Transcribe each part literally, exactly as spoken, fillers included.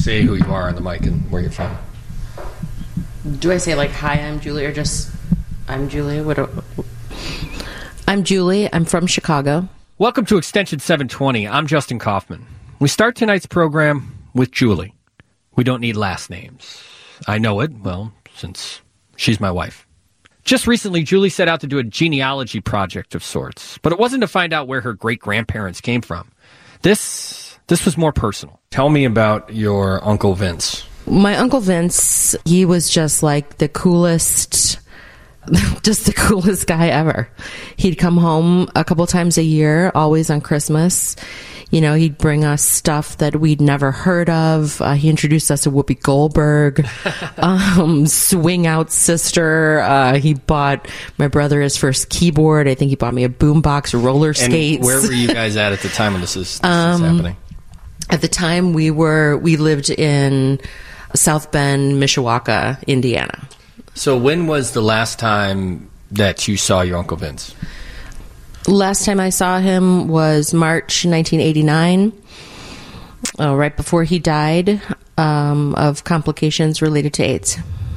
say who you are on the mic and where you're from. Do I say like, hi, I'm Julie, or just, I'm Julie? What do, I'm Julie. I'm from Chicago. Welcome to Extension seven twenty. I'm Justin Kaufman. We start tonight's program with Julie. We don't need last names. I know it, well, since she's my wife. Just recently, Julie set out to do a genealogy project of sorts, but it wasn't to find out where her great-grandparents came from. This, this was more personal. Tell me about your Uncle Vince. My Uncle Vince, he was just like the coolest, just the coolest guy ever. He'd come home a couple times a year, always on Christmas. You know, he'd bring us stuff that we'd never heard of. Uh, he introduced us to Whoopi Goldberg, um, Swing Out Sister. Uh, he bought my brother his first keyboard. I think he bought me a boombox, roller skates. And where were you guys at at the time when this is, this um, is happening? At the time, we were we lived in South Bend, Mishawaka, Indiana. So when was the last time that you saw your Uncle Vince? Last time I saw him was March nineteen eighty-nine, uh, right before he died um, of complications related to AIDS.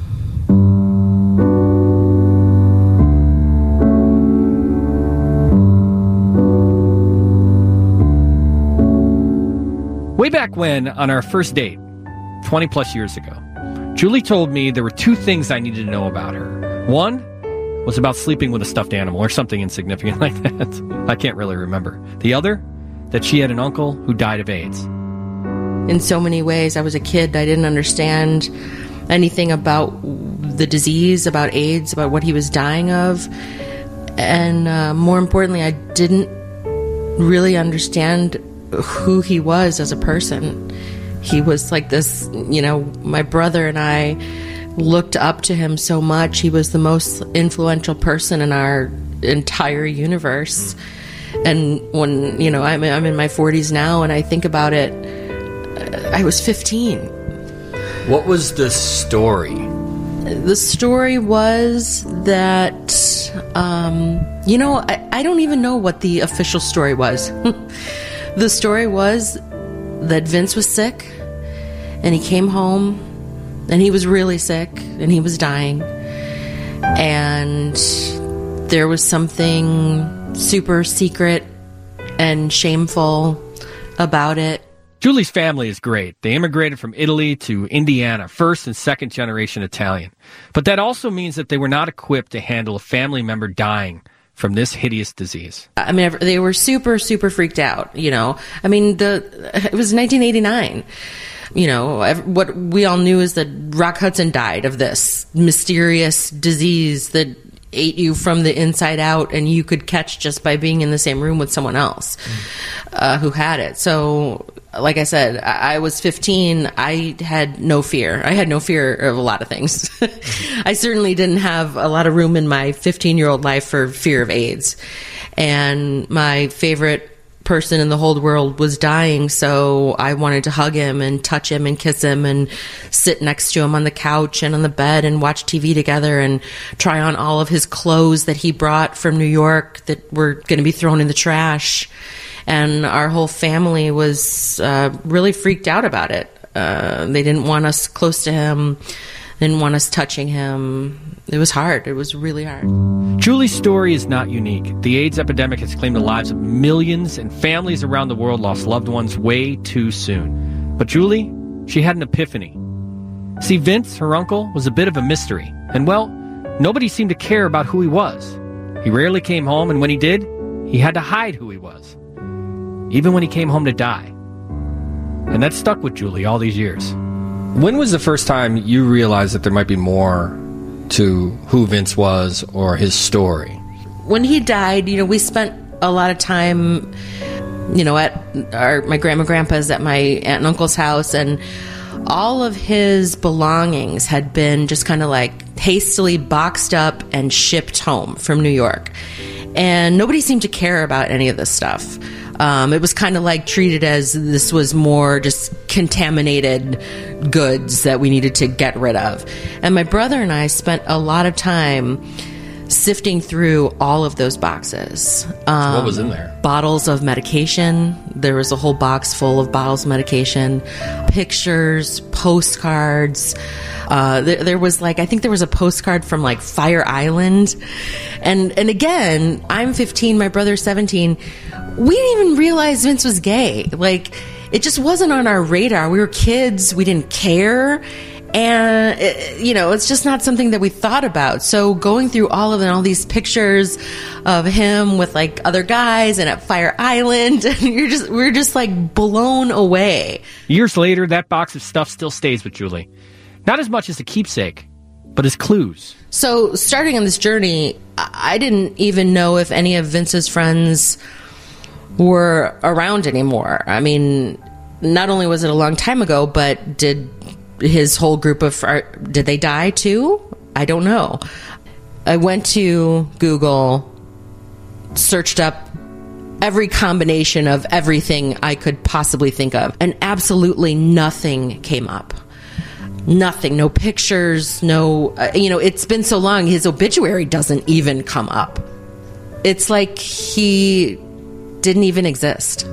Way back when, on our first date, twenty plus years ago, Julie told me there were two things I needed to know about her. One was about sleeping with a stuffed animal or something insignificant like that. I can't really remember. The other, that she had an uncle who died of AIDS. In so many ways, I was a kid. I didn't understand anything about the disease, about AIDS, about what he was dying of. And uh, more importantly, I didn't really understand who he was as a person. He was like this, you know, my brother and I looked up to him so much. He was the most influential person in our entire universe. And when, you know, I'm, I'm in my forties now, and I think about it, I was fifteen. What was the story? The story was that, um, you know, I, I don't even know what the official story was. The story was that Vince was sick, and he came home, and he was really sick, and he was dying, and there was something super secret and shameful about it. Julie's family is great. They immigrated from Italy to Indiana, first and second generation Italian. But that also means that they were not equipped to handle a family member dying from this hideous disease. I mean, they were super, super freaked out, you know. I mean, the it was nineteen eighty-nine. You know, what we all knew is that Rock Hudson died of this mysterious disease that ate you from the inside out, and you could catch just by being in the same room with someone else uh, who had it. So, like I said, I was fifteen. I had no fear. I had no fear of a lot of things. I certainly didn't have a lot of room in my fifteen-year-old life for fear of AIDS. And my favorite person in the whole world was dying, so I wanted to hug him and touch him and kiss him and sit next to him on the couch and on the bed and watch T V together and try on all of his clothes that he brought from New York that were going to be thrown in the trash. And our whole family was uh, really freaked out about it. Uh, they didn't want us close to him, didn't want us touching him. It was hard. It was really hard. Julie's story is not unique. The AIDS epidemic has claimed the lives of millions, and families around the world lost loved ones way too soon. But Julie, she had an epiphany. See, Vince, her uncle, was a bit of a mystery. And, well, nobody seemed to care about who he was. He rarely came home, and when he did, he had to hide who he was. Even when he came home to die. And that stuck with Julie all these years. When was the first time you realized that there might be more to who Vince was or his story? When he died, you know, we spent a lot of time, you know, at our my grandma and grandpa's, at my aunt and uncle's house, and all of his belongings had been just kind of like hastily boxed up and shipped home from New York. And nobody seemed to care about any of this stuff. Um, it was kind of like treated as this was more just contaminated goods that we needed to get rid of. And my brother and I spent a lot of time sifting through all of those boxes. Um, what was in there? Bottles of medication. There was a whole box full of bottles of medication, pictures, postcards. Uh, there, there was like, I think there was a postcard from like Fire Island. And, and again, I'm fifteen, my brother's seventeen. We didn't even realize Vince was gay. Like, it just wasn't on our radar. We were kids. We didn't care. And, it, you know, it's just not something that we thought about. So going through all of them, all these pictures of him with like other guys and at Fire Island, and you're just, we're just like blown away. Years later, that box of stuff still stays with Julie. Not as much as a keepsake, but as clues. So starting on this journey, I didn't even know if any of Vince's friends were around anymore. I mean, not only was it a long time ago, but did his whole group of, did they die too? I don't know. I went to Google, searched up every combination of everything I could possibly think of, and absolutely nothing came up. Nothing, no pictures, no, uh, you know, it's been so long, his obituary doesn't even come up. It's like he didn't even exist.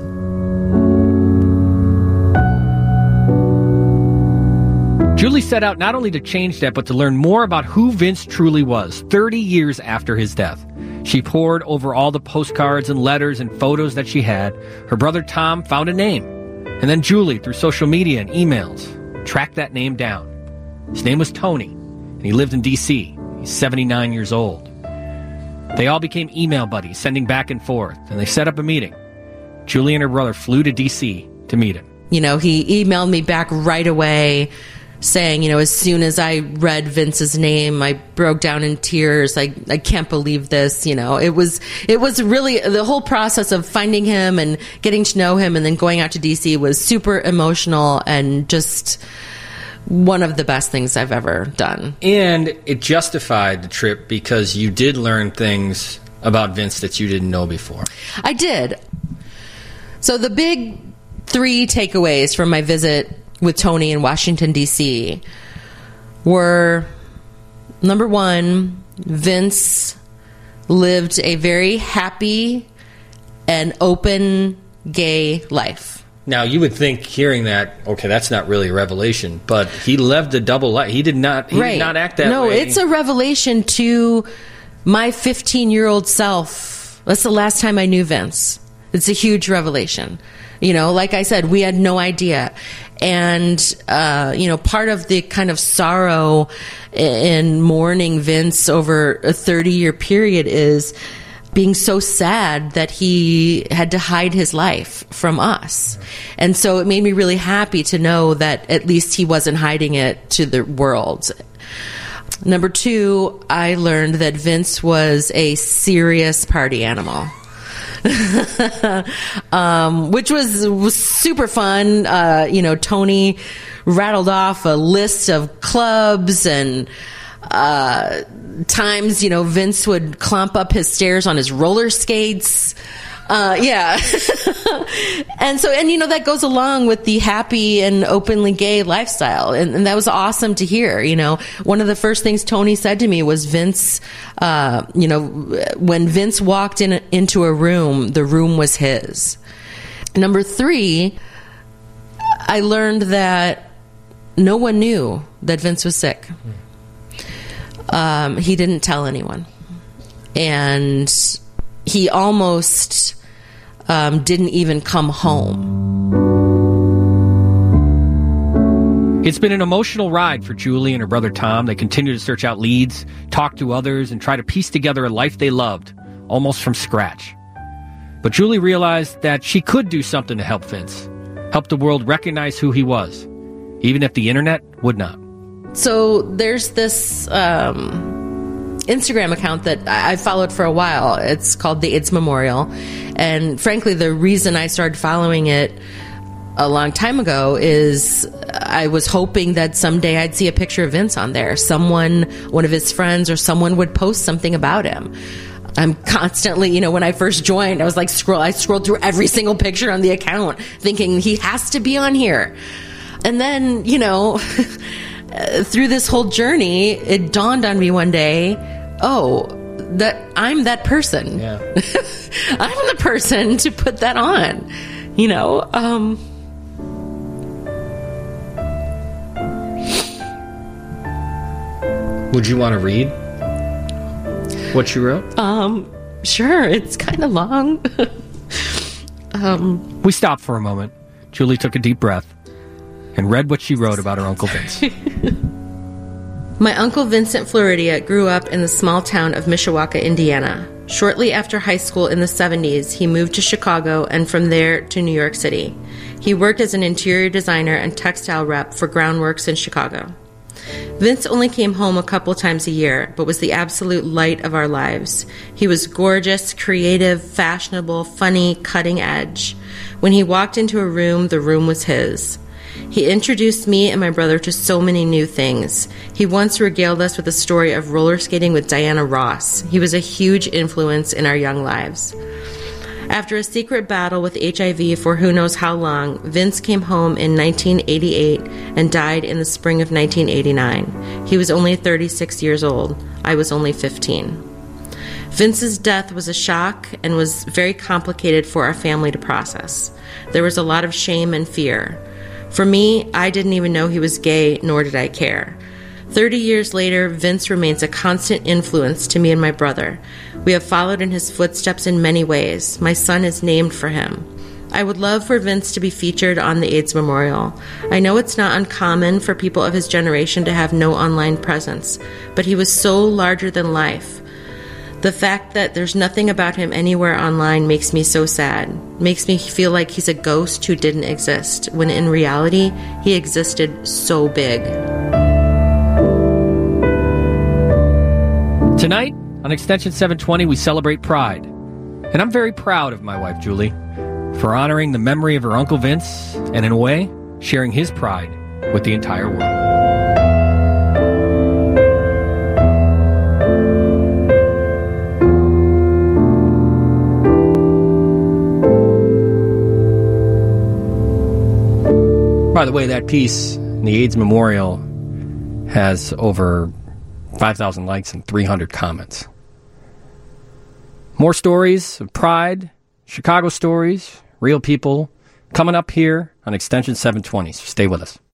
Julie set out not only to change that, but to learn more about who Vince truly was thirty years after his death. She pored over all the postcards and letters and photos that she had. Her brother Tom found a name. And then Julie, through social media and emails, tracked that name down. His name was Tony, and he lived in D C He's seventy-nine years old. They all became email buddies, sending back and forth, and they set up a meeting. Julie and her brother flew to D C to meet him. You know, he emailed me back right away, saying, you know, as soon as I read Vince's name, I broke down in tears. I, I can't believe this. You know, it was, it was really the whole process of finding him and getting to know him and then going out to D C was super emotional and just one of the best things I've ever done. And it justified the trip because you did learn things about Vince that you didn't know before. I did. So the big three takeaways from my visit with Tony in Washington, D C were, number one, Vince lived a very happy and open gay life. Now, you would think hearing that, okay, that's not really a revelation, but he lived a double life. He did not, he right. did not act that no, way. No, it's a revelation to my fifteen-year-old self. That's the last time I knew Vince. It's a huge revelation. You know, like I said, we had no idea. And, uh, you know, part of the kind of sorrow in mourning Vince over a thirty-year period is being so sad that he had to hide his life from us. And so it made me really happy to know that at least he wasn't hiding it to the world. Number two, I learned that Vince was a serious party animal. um, which was, was super fun. Uh, you know, Tony rattled off a list of clubs and uh, times, you know, Vince would clomp up his stairs on his roller skates. Uh, yeah. And so, and you know, that goes along with the happy and openly gay lifestyle. And, and that was awesome to hear. You know, one of the first things Tony said to me was Vince, uh, you know, when Vince walked in into a room, the room was his. Number three, I learned that no one knew that Vince was sick. Um, he didn't tell anyone. And he almost um, didn't even come home. It's been an emotional ride for Julie and her brother Tom. They continue to search out leads, talk to others, and try to piece together a life they loved, almost from scratch. But Julie realized that she could do something to help Vince, help the world recognize who he was, even if the internet would not. So there's this um, Instagram account that I followed for a while. It's called the AIDS Memorial. And frankly, the reason I started following it a long time ago is I was hoping that someday I'd see a picture of Vince on there. Someone, one of his friends or someone would post something about him. I'm constantly, you know, when I first joined, I was like, scroll, I scrolled through every single picture on the account thinking he has to be on here. And then, you know, through this whole journey, it dawned on me one day, oh, that I'm that person. Yeah. I'm the person to put that on, you know? Um, Would you want to read what you wrote? um, sure, it's kind of long. um, We stopped for a moment. Julie took a deep breath and read what she wrote about her Uncle Vince. My Uncle Vincent Floridia grew up in the small town of Mishawaka, Indiana. Shortly after high school in the seventies, he moved to Chicago and from there to New York City. He worked as an interior designer and textile rep for Groundworks in Chicago. Vince only came home a couple times a year, but was the absolute light of our lives. He was gorgeous, creative, fashionable, funny, cutting edge. When he walked into a room, the room was his. He introduced me and my brother to so many new things. He once regaled us with the story of roller skating with Diana Ross. He was a huge influence in our young lives. After a secret battle with H I V for who knows how long, Vince came home in nineteen eighty-eight and died in the spring of nineteen eighty-nine. He was only thirty-six years old. I was only fifteen. Vince's death was a shock and was very complicated for our family to process. There was a lot of shame and fear. For me, I didn't even know he was gay, nor did I care. Thirty years later, Vince remains a constant influence to me and my brother. We have followed in his footsteps in many ways. My son is named for him. I would love for Vince to be featured on the AIDS Memorial. I know it's not uncommon for people of his generation to have no online presence, but he was so larger than life. The fact that there's nothing about him anywhere online makes me so sad. Makes me feel like he's a ghost who didn't exist, when in reality, he existed so big. Tonight, on Extension seven twenty, we celebrate Pride. And I'm very proud of my wife, Julie, for honoring the memory of her Uncle Vince and, in a way, sharing his pride with the entire world. By the way, that piece in the AIDS Memorial has over five thousand likes and three hundred comments. More stories of pride, Chicago stories, real people, coming up here on Extension seven twenty. So stay with us.